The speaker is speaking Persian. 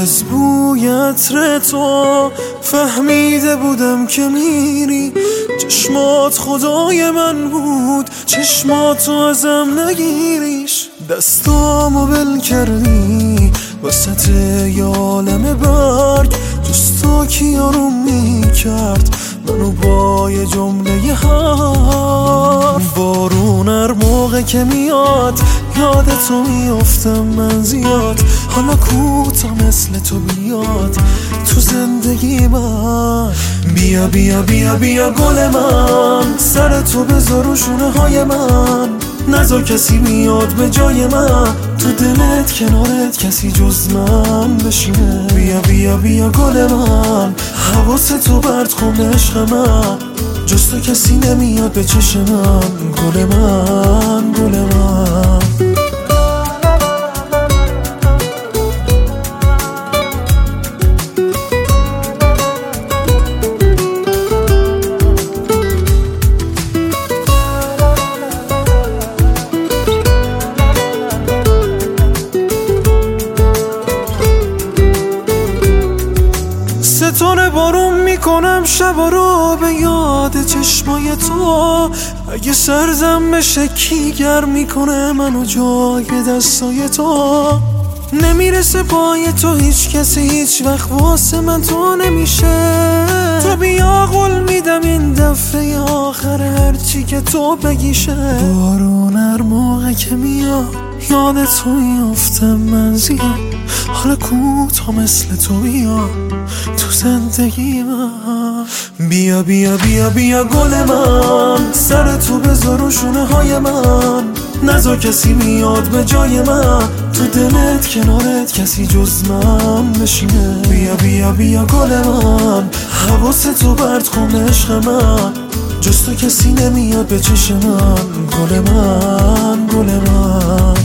از بوی عطر تو فهمیده بودم که میری. چشمات خدای من بود، چشماتو ازم نگیریش. دستامو بل کردی وسط یه عالم برگ، جز تو کی آروم میکرد منو با یه جمله حرف. بارون هر موقع که میاد یاد تو میافتم من زیاد. حالا کوتا مثل تو بیاد تو زندگی من. بیا بیا بیا بیا گل من، سر تو بذار رو شونه های من. نذار کسی میاد به جای من، تو دلت کنارت کسی جز من بشینه. بیا بیا بیا گل من، حواستو برد کن عشق من. جز تو کسی نمیاد به چشم من. گل من گل من. ستاره بارون میکنم شبا رو به یاد چشمای تو. اگه سرزم بشه کی گرم میکنه منو جای دستای تو. نمیرسه پای تو هیچ کسی هیچ وقت واسه من تو نمیشه. تو بیا قول میدم این دفعه آخر هرچی که تو بگیشه. بارون هر موقع که میاد یاد تو میافتم من زیاد. حالا کوتا مثل تو بیاد تو زندگی من. بیا بیا بیا بیا گل من، سر تو بذار رو شونه های من. نذار کسی میاد به جای من، تو دلت کنارت کسی جز من بشینه. بیا بیا بیا گل من، حواستو برد کن عشق من. جز تو کسی نمیاد به چشم من. گل من گل من.